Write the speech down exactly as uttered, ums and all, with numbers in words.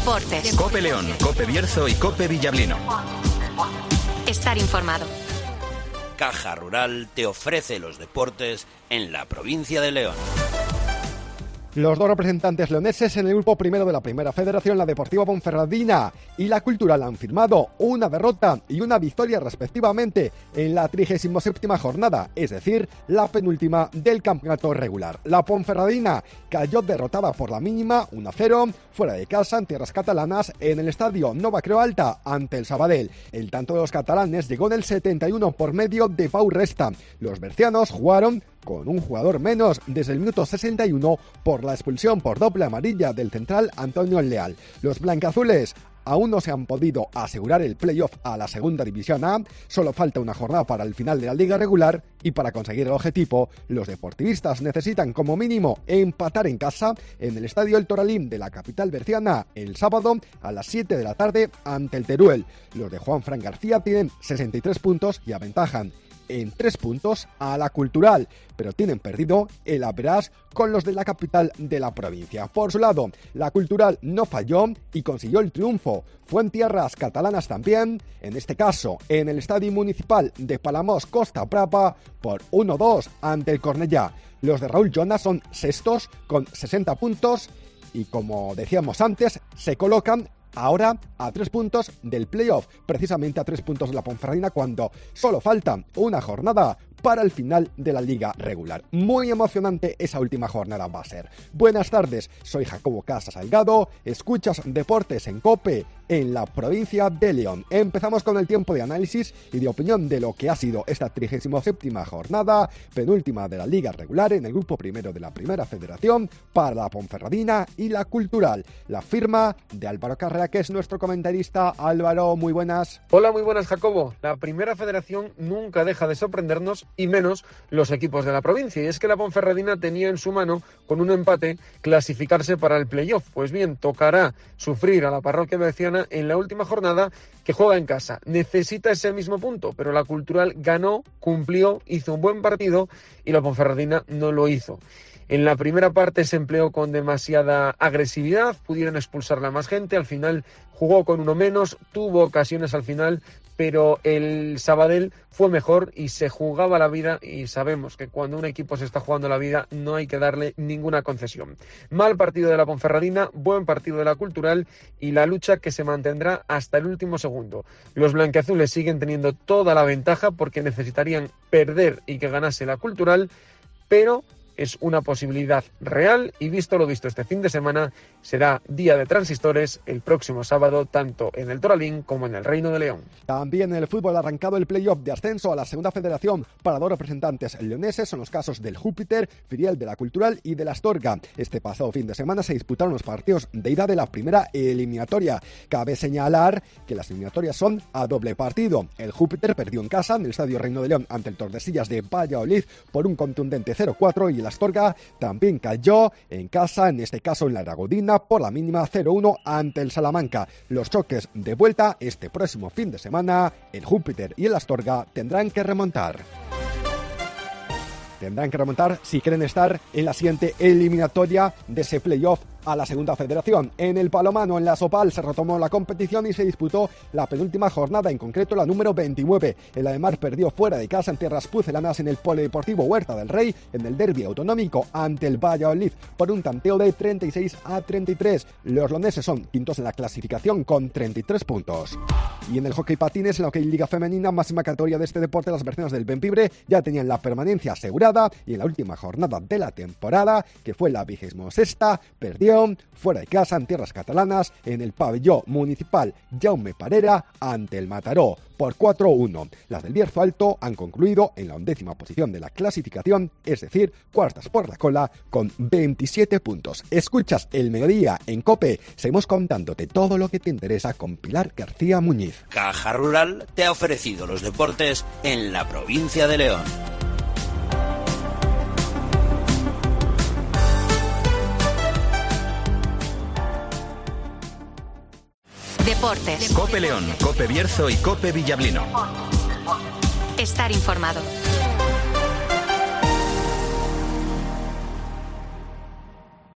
Deportes. COPE León, COPE Bierzo y COPE Villablino. Estar informado. Caja Rural te ofrece los deportes en la provincia de León. Los dos representantes leoneses en el grupo primero de la Primera Federación, la Deportiva Ponferradina y la Cultural, han firmado una derrota y una victoria respectivamente en la trigésima séptima jornada, es decir, la penúltima del campeonato regular. La Ponferradina cayó derrotada por la mínima uno a cero fuera de casa en tierras catalanas en el estadio Nova Creu Alta ante el Sabadell. El tanto de los catalanes llegó en el setenta y uno por medio de Pau Resta. Los bercianos jugaron con un jugador menos desde el minuto sesenta y uno por la expulsión por doble amarilla del central Antonio Leal. Los blancazules aún no se han podido asegurar el playoff a la segunda división A, solo falta una jornada para el final de la liga regular y para conseguir el objetivo, los deportivistas necesitan como mínimo empatar en casa en el estadio El Toralín de la capital berciana el sábado a las siete de la tarde ante el Teruel. Los de Juan Fran García tienen sesenta y tres puntos y aventajan en tres puntos a la Cultural, pero tienen perdido el average con los de la capital de la provincia. Por su lado, la Cultural no falló y consiguió el triunfo. Fue en tierras catalanas también, en este caso en el Estadio Municipal de Palamós Costa Brava por uno dos ante el Cornellá. Los de Raúl Jonas son sextos con sesenta puntos y, como decíamos antes, se colocan ahora a tres puntos del playoff, precisamente a tres puntos de la Ponferradina, cuando solo falta una jornada para el final de la liga regular. Muy emocionante esa última jornada va a ser. Buenas tardes, soy Jacobo Casa Salgado, escuchas Deportes en COPE en la provincia de León. Empezamos con el tiempo de análisis y de opinión de lo que ha sido esta trigésima séptima jornada, penúltima de la liga regular en el grupo primero de la Primera Federación para la Ponferradina y la Cultural. La firma de Álvaro Carrera, que es nuestro comentarista. Álvaro, muy buenas. Hola, muy buenas, Jacobo. La Primera Federación nunca deja de sorprendernos, y menos los equipos de la provincia. Y es que la Ponferradina tenía en su mano, con un empate, clasificarse para el playoff. Pues bien, tocará sufrir a la parroquia berciana en la última jornada, que juega en casa. Necesita ese mismo punto, pero la Cultural ganó, cumplió, hizo un buen partido y la Ponferradina no lo hizo. En la primera parte se empleó con demasiada agresividad, pudieron expulsarla a más gente, al final jugó con uno menos, tuvo ocasiones al final, pero el Sabadell fue mejor y se jugaba la vida, y sabemos que cuando un equipo se está jugando la vida no hay que darle ninguna concesión. Mal partido de la Ponferradina, buen partido de la Cultural y la lucha que se mantendrá hasta el último segundo. Los blanquiazules siguen teniendo toda la ventaja porque necesitarían perder y que ganase la Cultural, pero es una posibilidad real y, visto lo visto este fin de semana, será día de transistores el próximo sábado, tanto en el Toralín como en el Reino de León. También en el fútbol ha arrancado el playoff de ascenso a la segunda federación para dos representantes leoneses. Son los casos del Júpiter, filial de la Cultural, y de la Astorga. Este pasado fin de semana se disputaron los partidos de ida de la primera eliminatoria. Cabe señalar que las eliminatorias son a doble partido. El Júpiter perdió en casa en el Estadio Reino de León ante el Tordesillas de Valladolid por un contundente cero cuatro, y el Astorga también cayó en casa, en este caso en la Aragodina, por la mínima cero uno ante el Salamanca. Los choques de vuelta este próximo fin de semana, el Júpiter y el Astorga tendrán que remontar. Tendrán que remontar si quieren estar en la siguiente eliminatoria de ese playoff a la segunda federación. En el Palomano, en la Sopal, se retomó la competición y se disputó la penúltima jornada, en concreto la número veintinueve. El Ademar perdió fuera de casa en tierras pucelanas en el Polideportivo Huerta del Rey, en el derbi autonómico ante el Valladolid, por un tanteo de treinta y seis a treinta y tres. Los leoneses son quintos en la clasificación con treinta y tres puntos. Y en el hockey patines, en la hockey liga femenina, máxima categoría de este deporte, las bercianas del Bembibre ya tenían la permanencia asegurada, y en la última jornada de la temporada, que fue la vigésima sexta, perdió fuera de casa en tierras catalanas en el pabellón municipal Jaume Parera ante el Mataró por cuatro uno. Las del Bierzo Alto han concluido en la undécima posición de la clasificación, es decir, cuartas por la cola con veintisiete puntos. Escuchas El Mediodía en COPE. Seguimos contándote todo lo que te interesa con Pilar García Muñiz. Caja Rural te ha ofrecido los deportes en la provincia de León. Deportes. COPE León, COPE Bierzo y COPE Villablino. Estar informado.